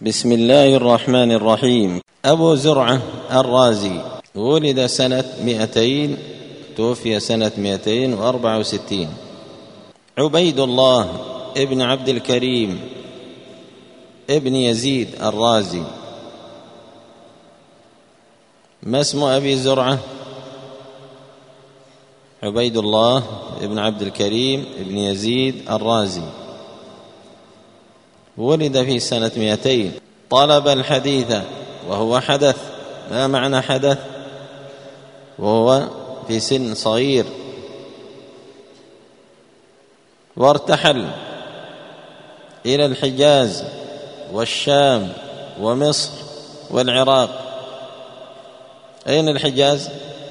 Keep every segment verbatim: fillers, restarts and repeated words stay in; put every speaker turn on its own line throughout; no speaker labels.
بسم الله الرحمن الرحيم. أبو زرعة الرازي ولد سنة مئتين، توفي سنة مئتين وأربعة وستين. عبيد الله ابن عبد الكريم ابن يزيد الرازي. ما اسم أبي زرعة؟ عبيد الله ابن عبد الكريم ابن يزيد الرازي، ولد في سنة مئتين. طلب الحديث وهو حدث. ما معنى حدث؟ وهو في سن صغير. وارتحل إلى الحجاز والشام ومصر والعراق. أين الحجاز؟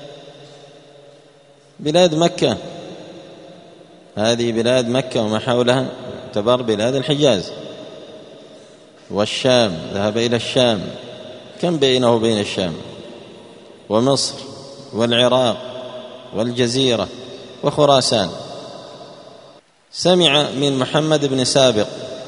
بلاد مكة، هذه بلاد مكة وما حولها تعتبر بلاد الحجاز. والشام، ذهب إلى الشام. كم بينه وبين الشام؟ ومصر والعراق والجزيرة وخراسان. سمع من محمد بن سابق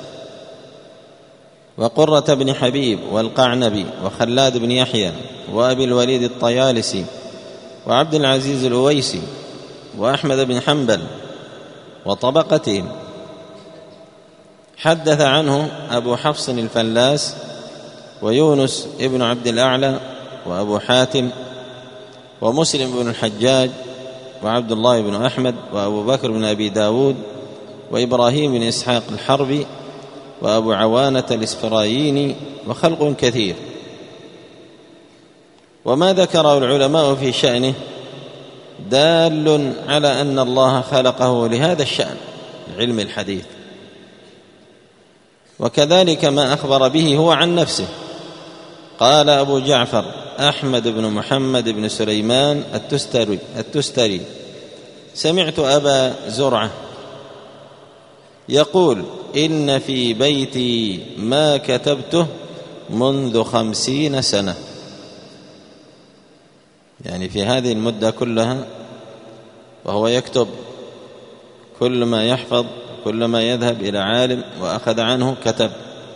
وقرة بن حبيب والقعنبي وخلاد بن يحيى وأبي الوليد الطيالسي وعبد العزيز الأويسي وأحمد بن حنبل وطبقتهم. حدث عنه أبو حفص الفلاس ويونس ابن عبد الأعلى وأبو حاتم ومسلم بن الحجاج وعبد الله بن أحمد وأبو بكر بن أبي داود وإبراهيم بن إسحاق الحربي وأبو عوانة الإسفرايني وخلق كثير. وما ذكره العلماء في شأنه دال على أن الله خلقه لهذا الشأن، علم الحديث. وكذلك ما أخبر به هو عن نفسه. قال أبو جعفر أحمد بن محمد بن سليمان التستري, التستري سمعت أبا زرعة يقول: إن في بيتي ما كتبته منذ خمسين سنة. يعني في هذه المدة كلها وهو يكتب كل ما يحفظ، كل ما يذهب إلى عالم وأخذ عنه كتب.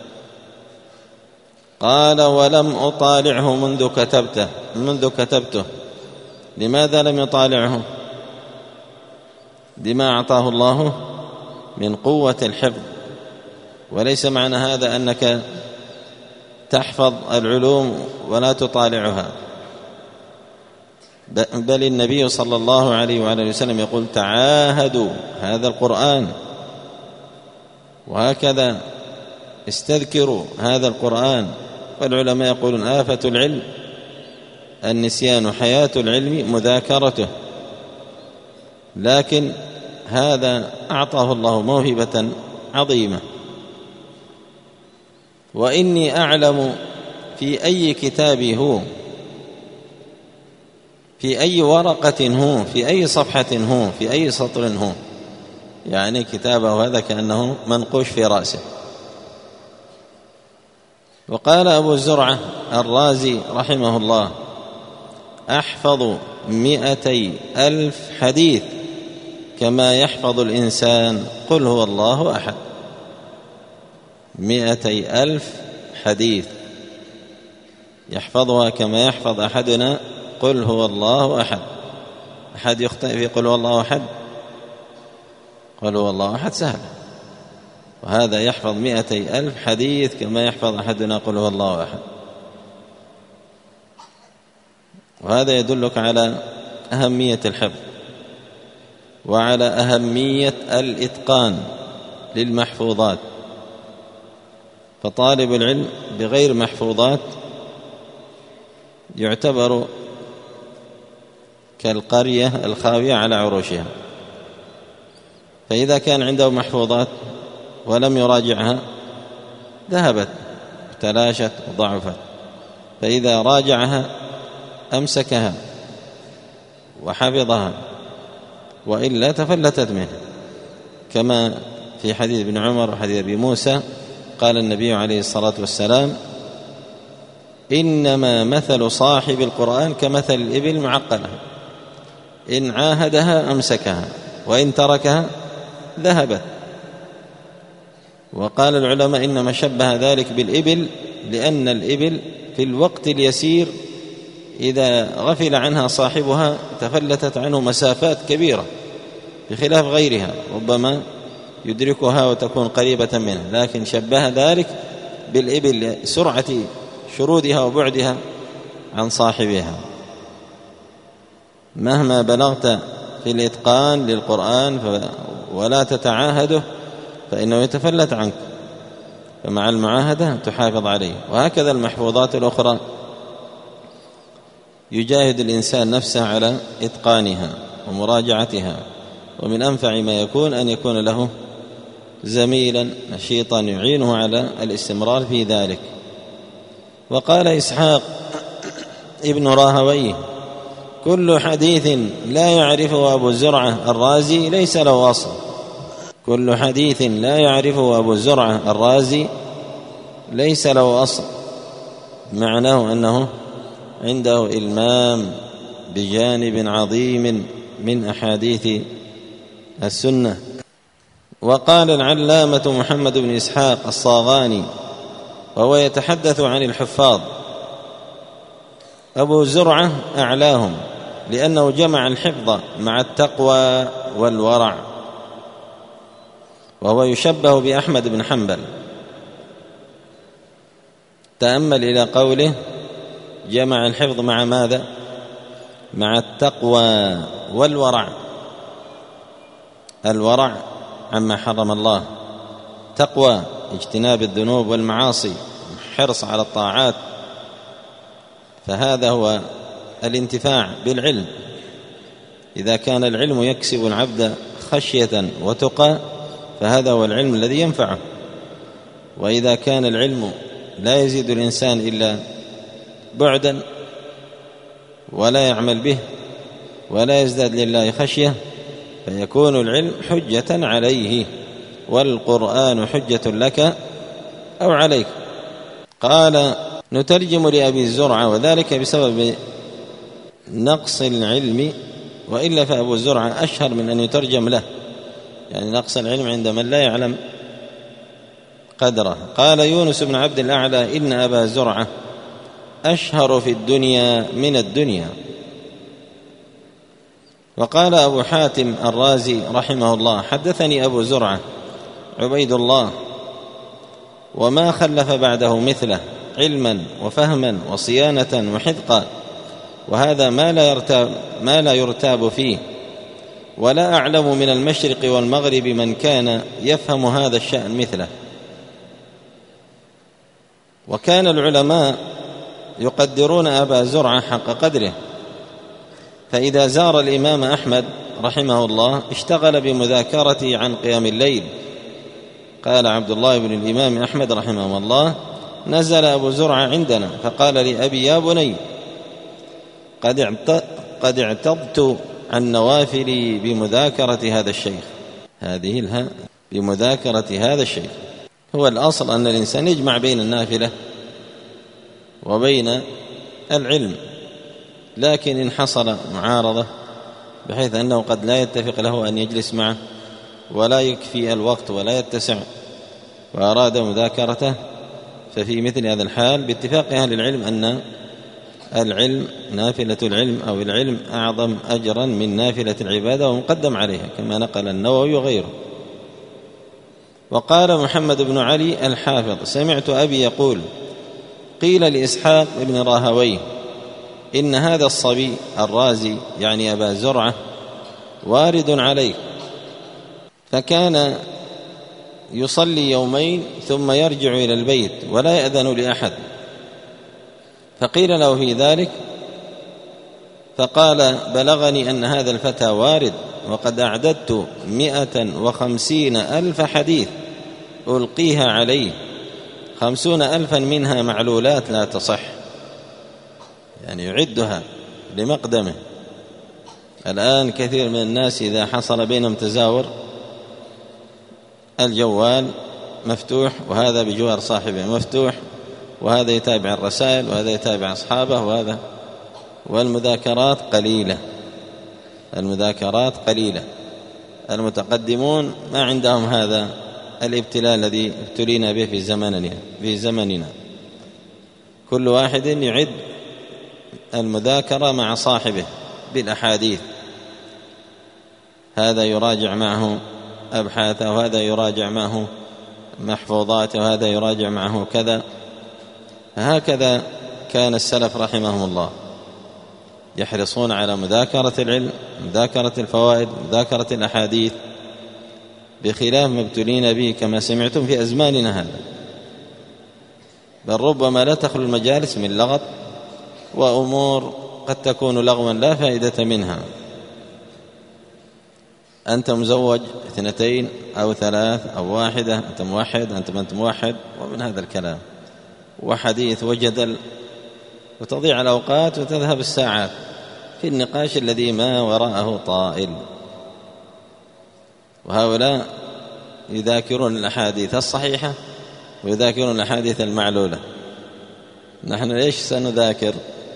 قال: ولم أطالعه منذ كتبته منذ كتبته لماذا لم يطالعه؟ بما أعطاه الله من قوة الحفظ. وليس معنى هذا أنك تحفظ العلوم ولا تطالعها، بل النبي صلى الله عليه وعلى وسلم يقول: تعاهدوا هذا القرآن، وهكذا استذكروا هذا القرآن. والعلماء يقولون: آفة العلم النسيان، حياة العلم مذاكرته. لكن هذا أعطاه الله موهبة عظيمة. وإني أعلم في أي كتاب هو، في أي ورقة هو، في أي صفحة هو، في أي سطر هو. يعني كتابه هذا كأنه منقوش في رأسه. وقال أبو زرعة الرازي رحمه الله: أحفظ مئتي ألف حديث كما يحفظ الإنسان قل هو الله أحد. مئتي ألف حديث يحفظها كما يحفظ أحدنا قل هو الله أحد. أحد يخطئ في قل هو الله أحد؟ قل هو الله أحد سهل. وهذا يحفظ مئتي ألف حديث كما يحفظ أحدنا قل هو الله أحد. وهذا يدلك على أهمية الحفظ وعلى أهمية الإتقان للمحفوظات. فطالب العلم بغير محفوظات يعتبر كالقرية الخاوية على عروشها. فإذا كان عنده محفوظات ولم يراجعها ذهبت تلاشت وضعفت، فإذا راجعها أمسكها وحفظها، وإلا تفلتت منه. كما في حديث ابن عمر وحديث أبي موسى قال النبي عليه الصلاة والسلام: إنما مثل صاحب القرآن كمثل الإبل المعقلة، إن عاهدها أمسكها وإن تركها ذهبت. وقال العلماء: إنما شبه ذلك بالإبل لأن الإبل في الوقت اليسير إذا غفل عنها صاحبها تفلتت عنه مسافات كبيرة، بخلاف غيرها ربما يدركها وتكون قريبة منه، لكن شبه ذلك بالإبل لسرعة شرودها وبعدها عن صاحبها. مهما بلغت في الإتقان للقرآن ولا تتعاهده فإنه يتفلت عنك، فمع المعاهدة تحافظ عليه. وهكذا المحفوظات الأخرى يجاهد الإنسان نفسه على إتقانها ومراجعتها، ومن أنفع ما يكون أن يكون له زميلا نشيطا يعينه على الاستمرار في ذلك. وقال إسحاق ابن راهويه: كل حديث لا يعرفه أبو زرعة الرازي ليس له أصل. كل حديث لا يعرفه أبو زرعة الرازي ليس له أصل، معناه أنه عنده إلمام بجانب عظيم من أحاديث السنة. وقال العلامة محمد بن إسحاق الصاغاني وهو يتحدث عن الحفاظ: أبو زرعة أعلاهم لأنه جمع الحفظ مع التقوى والورع، وهو يشبه بأحمد بن حنبل. تأمل إلى قوله جمع الحفظ مع ماذا؟ مع التقوى والورع. الورع عما حرم الله، تقوى اجتناب الذنوب والمعاصي، حرص على الطاعات، فهذا هو الانتفاع بالعلم. إذا كان العلم يكسب العبد خشية وتقى فهذا هو العلم الذي ينفعه، وإذا كان العلم لا يزيد الإنسان إلا بعدا ولا يعمل به ولا يزداد لله خشية فيكون العلم حجة عليه، والقرآن حجة لك أو عليك. قال: نترجم لأبي زرعة وذلك بسبب نقص العلم، وإلا فأبو زرعة أشهر من أن يترجم له، يعني نقص العلم عند من لا يعلم قدره. قال يونس بن عبد الأعلى: إن أبا زرعة أشهر في الدنيا من الدنيا. وقال أبو حاتم الرازي رحمه الله: حدثني أبو زرعة عبيد الله وما خلف بعده مثله علما وفهما وصيانة وحذقا، وهذا ما لا يرتاب, ما لا يرتاب فيه، ولا أعلم من المشرق والمغرب من كان يفهم هذا الشأن مثله. وكان العلماء يقدرون أبا زرعة حق قدره، فإذا زار الإمام أحمد رحمه الله اشتغل بمذاكرته عن قيام الليل. قال عبد الله بن الإمام أحمد رحمه الله: نزل أبو زرعة عندنا فقال لي: أبي يا بني، قد اعتضت عن نوافلي بمذاكرة هذا الشيخ. هذه الها بمذاكرة هذا الشيخ. هو الأصل أن الإنسان يجمع بين النافلة وبين العلم، لكن إن حصل معارضة بحيث أنه قد لا يتفق له أن يجلس معه ولا يكفي الوقت ولا يتسع وأراد مذاكرته، ففي مثل هذا الحال باتفاق أهل العلم أن العلم نافلة العلم أو العلم أعظم أجرا من نافلة العبادة ومقدم عليها، كما نقل النووي وغيره. وقال محمد بن علي الحافظ: سمعت أبي يقول: قيل لإسحاق بن راهويه إن هذا الصبي الرازي يعني أبا زرعة وارد عليه، فكان يصلي يومين ثم يرجع إلى البيت ولا يأذن لأحد. فقيل له في ذلك فقال: بلغني أن هذا الفتى وارد، وقد أعددت مئة وخمسين ألف حديث ألقيها عليه، خمسون ألفا منها معلولات لا تصح، يعني يعدها لمقدمه. الآن كثير من الناس إذا حصل بينهم تزاور الجوال مفتوح وهذا بجوار صاحبه مفتوح، وهذا يتابع الرسائل وهذا يتابع أصحابه وهذا، والمذاكرات قليلة، المذاكرات قليلة. المتقدمون ما عندهم هذا الابتلاء الذي ابتلينا به في زمننا في زمننا كل واحد يعد المذاكرة مع صاحبه بالأحاديث، هذا يراجع معه أبحاثه، وهذا يراجع معه محفوظاته، وهذا يراجع معه كذا. هكذا كان السلف رحمهم الله يحرصون على مذاكرة العلم، مذاكرة الفوائد، مذاكرة الأحاديث، بخلاف ما ابتلينا به كما سمعتم في أزماننا هذا، بل ربما لا تخلو المجالس من لغط وأمور قد تكون لغوا لا فائدة منها. أنت مزوج اثنتين أو ثلاث أو واحدة، أنت موحد، أنت ما أنت موحد، ومن هذا الكلام وحديث وجدل، وتضيع الأوقات وتذهب الساعات في النقاش الذي ما وراءه طائل. وهؤلاء يذاكرون الأحاديث الصحيحة ويذاكرون الأحاديث المعلولة، نحن ليش سنذاكر؟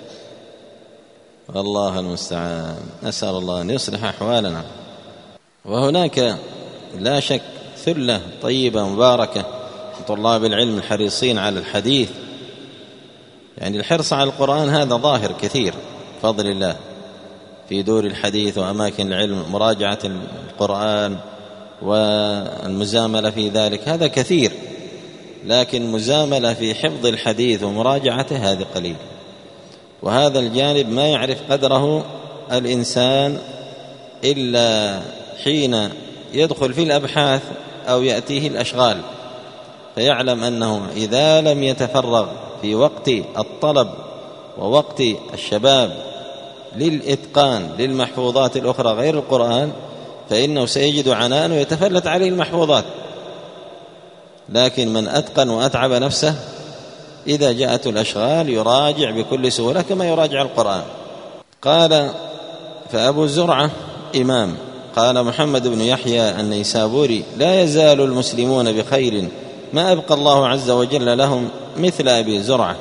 والله المستعان، نسأل الله أن يصلح أحوالنا. وهناك لا شك ثلة طيبة مباركة من طلاب العلم الحريصين على الحديث، يعني الحرص على القرآن هذا ظاهر كثير بفضل الله في دور الحديث وأماكن العلم، مراجعة القرآن والمزاملة في ذلك هذا كثير، لكن مزاملة في حفظ الحديث ومراجعته هذا قليل. وهذا الجانب ما يعرف قدره الإنسان إلا حين يدخل في الأبحاث أو يأتيه الأشغال، فيعلم أنه إذا لم يتفرغ في وقت الطلب ووقت الشباب للإتقان للمحفوظات الأخرى غير القرآن، فإنه سيجد عناء ويتفلت عليه المحفوظات. لكن من أتقن وأتعب نفسه إذا جاءت الأشغال يراجع بكل سهولة كما يراجع القرآن. قال فأبو زرعة إمام. قال محمد بن يحيى النيسابوري لا يزال المسلمون بخير ما أبقى الله عز وجل لهم مثل أبي زرعة،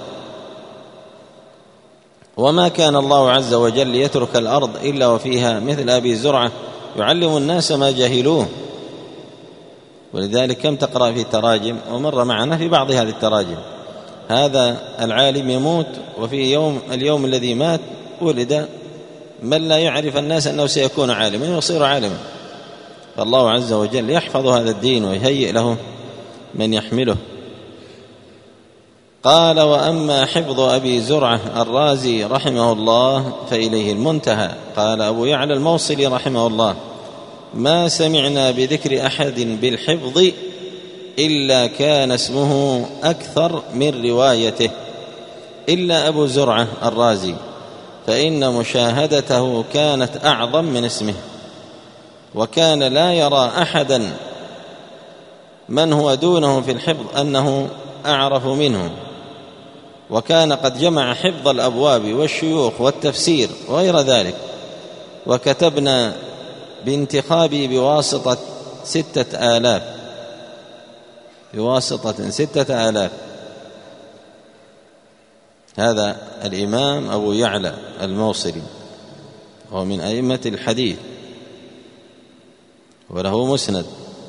وما كان الله عز وجل يترك الأرض إلا وفيها مثل أبي زرعة يعلم الناس ما جهلوه. ولذلك كم تقرأ في تراجم، ومر معنا في بعض هذه التراجم هذا العالم يموت وفي يوم اليوم الذي مات ولد من لا يعرف الناس أنه سيكون عالما ويصير عالما. فالله عز وجل يحفظ هذا الدين ويهيئ له من يحمله. قال وأما حفظ أبي زرعة الرازي رحمه الله فإليه المنتهى. قال أبو يعلى الموصلي رحمه الله ما سمعنا بذكر أحد بالحفظ إلا كان اسمه أكثر من روايته إلا أبو زرعة الرازي، فإن مشاهدته كانت أعظم من اسمه، وكان لا يرى أحدا من هو دونه في الحفظ أنه أعرف منه، وكان قد جمع حفظ الأبواب والشيوخ والتفسير وغير ذلك. وكتبنا بانتخابي بواسطة ستة آلاف بواسطة ستة آلاف هذا الإمام أبو يعلى الموصلي هو من أئمة الحديث وله مسند.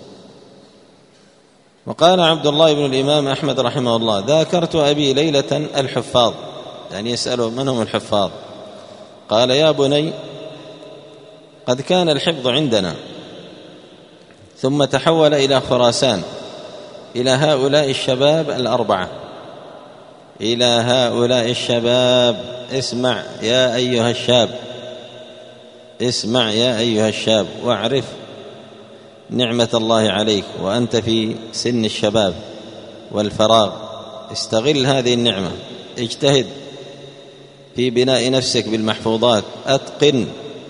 وقال عبد الله بن الإمام أحمد رحمه الله ذاكرت أبي ليلة الحفاظ، يعني يسأله من هم الحفاظ؟ قال يا بني قد كان الحفظ عندنا ثم تحول إلى خراسان إلى هؤلاء الشباب الأربعة إلى هؤلاء الشباب اسمع يا أيها الشاب اسمع يا أيها الشاب واعرف نعمة الله عليك وأنت في سن الشباب والفراغ، استغل هذه النعمة، اجتهد في بناء نفسك بالمحفوظات، أتقن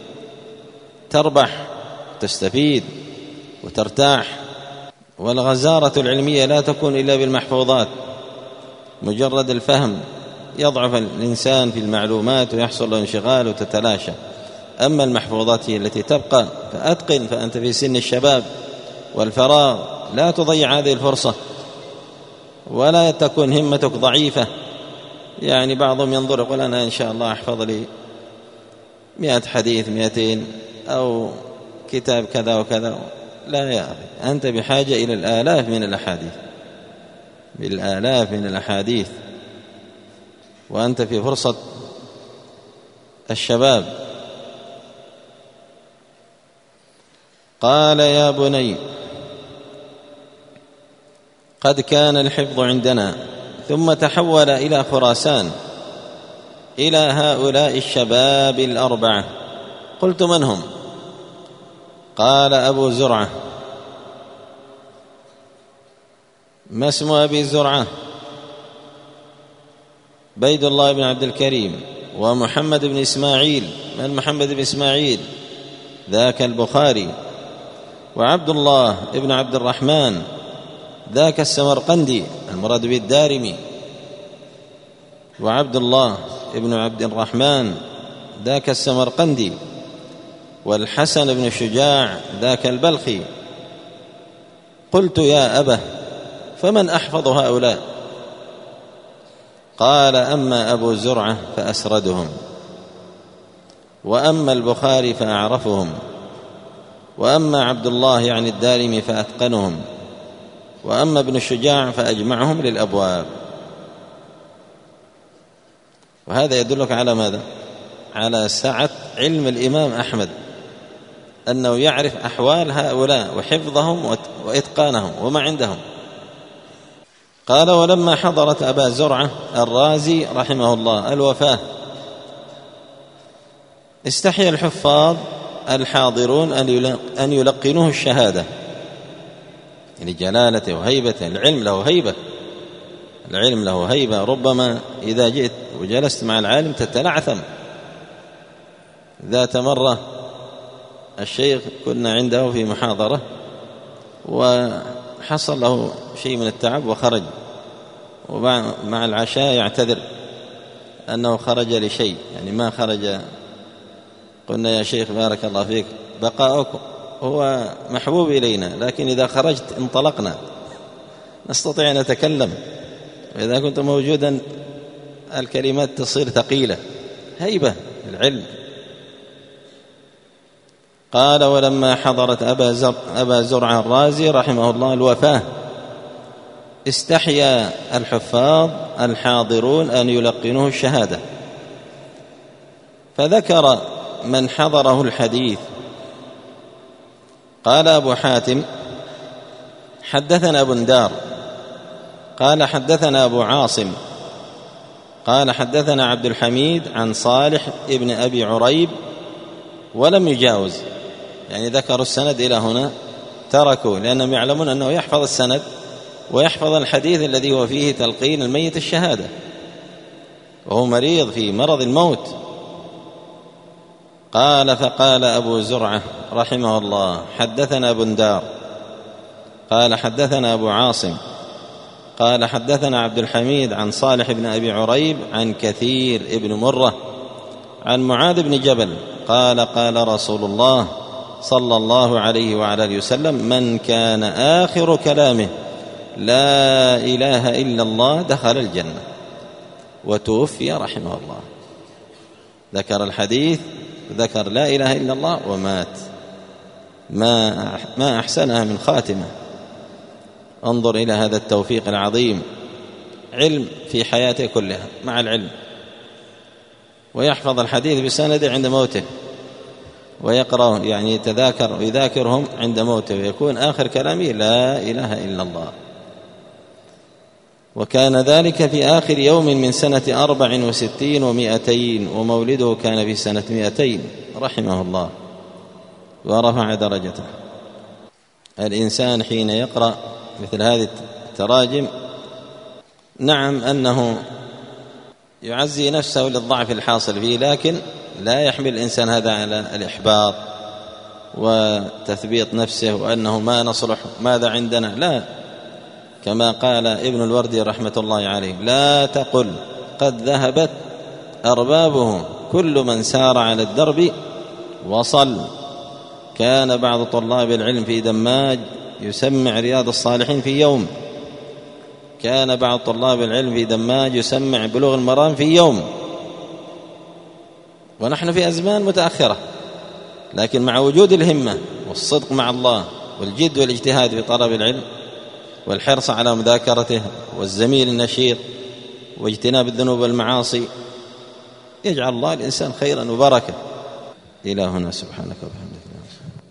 تربح تستفيد وترتاح. والغزارة العلمية لا تكون إلا بالمحفوظات، مجرد الفهم يضعف الإنسان في المعلومات ويحصل له انشغال وتتلاشى، أما المحفوظات هي التي تبقى. فأتقن فأنت في سن الشباب والفراغ، لا تضيع هذه الفرصة ولا تكون همتك ضعيفة. يعني بعضهم ينظر يقول أنا إن شاء الله أحفظ لي مئة حديث مئتين أو كتاب كذا وكذا. لا يا أخي، أنت بحاجة إلى الآلاف من الأحاديث بالآلاف من الأحاديث. وأنت في فرصة الشباب. قال: يا بني، قد كان الحفظ عندنا ثم تحول إلى خراسان إلى هؤلاء الشباب الأربعة. قلت: من هم؟ قال: أبو زرعة. ما اسم أبي زرعة؟ بيد الله بن عبد الكريم. ومحمد بن إسماعيل. من محمد بن إسماعيل؟ ذاك البخاري. وعبد الله بن عبد الرحمن، ذاك السمرقندي المراد به الدارمي. وعبد الله بن عبد الرحمن ذاك السمرقندي. والحسن بن شجاع ذاك البلخي. قلت: يا أبه، فمن أحفظ هؤلاء؟ قال: أما أبو زرعة فأسردهم، وأما البخاري فأعرفهم، وأما عبد الله يعني الدارمي فأتقنهم، وأما ابن الشجاع فأجمعهم للأبواب. وهذا يدلك على ماذا؟ على سعة علم الإمام أحمد، أنه يعرف أحوال هؤلاء وحفظهم وإتقانهم وما عندهم. قال: ولما حضرت أبا زرعة الرازي رحمه الله الوفاة استحيا الحفاظ الحاضرون أن يلقنوه الشهادة لجلالته وهيبته. العلم له هيبة، العلم له هيبة. ربما إذا جئت وجلست مع العالم تتلعثم. ذات مرة الشيخ كنا عنده في محاضرة وحصل له شيء من التعب وخرج، ومع العشاء يعتذر أنه خرج لشيء، يعني ما خرج. قلنا: يا شيخ بارك الله فيك، بقاؤك هو محبوب إلينا، لكن إذا خرجت انطلقنا، نستطيع أن نتكلم، وإذا كنت موجودا الكلمات تصير ثقيلة. هيبة العلم. قال: ولما حضرت أبا, زر أبا زرعة الرازي رحمه الله الوفاة استحيا الحفاظ الحاضرون أن يلقنوه الشهادة، فذكر من حضره الحديث. قال أبو حاتم: حدثنا بندار قال حدثنا أبو عاصم قال حدثنا عبد الحميد عن صالح ابن أبي عريب، ولم يجاوز، يعني ذكروا السند إلى هنا، تركوا لأنهم يعلمون أنه يحفظ السند ويحفظ الحديث الذي هو فيه تلقين الميت الشهادة، وهو مريض في مرض الموت. قال: فقال أبو زرعة رحمه الله: حدثنا بندار قال حدثنا أبو عاصم قال حدثنا عبد الحميد عن صالح بن أبي عريب عن كثير ابن مرة عن معاذ بن جبل قال: قال رسول الله صلى الله عليه وعلى آله وسلم: من كان آخر كلامه لا إله إلا الله دخل الجنة. وتوفي رحمه الله. ذكر الحديث، ذكر لا إله إلا الله ومات. ما ما أحسنها من خاتمة. انظر إلى هذا التوفيق العظيم. علم في حياته كلها مع العلم، ويحفظ الحديث بسنده عند موته، ويقرأ يعني يتذاكر ويذاكرهم عند موته، ويكون آخر كلامه لا إله إلا الله. وكان ذلك في آخر يوم من سنة أربع وستين ومائتين، ومولده كان في سنة مائتين رحمه الله ورفع درجته. الإنسان حين يقرأ مثل هذه التراجم نعم أنه يعزي نفسه للضعف الحاصل فيه، لكن لا يحمل الإنسان هذا على الإحباط وتثبيط نفسه وأنه ما نصلح ماذا عندنا. لا، كما قال ابن الوردي رحمة الله عليه: لا تقل قد ذهبت أربابه، كل من سار على الدرب وصل. كان بعض طلاب العلم في دماج يسمع رياض الصالحين في يوم، كان بعض طلاب العلم في دماج يسمع بلوغ المرام في يوم، ونحن في أزمان متأخرة، لكن مع وجود الهمة والصدق مع الله والجد والاجتهاد في طلب العلم والحرص على مذاكرته والزميل النشيط واجتناب الذنوب والمعاصي يجعل الله الإنسان خيرا وبركة. إلى هنا، سبحانك وبحمدك.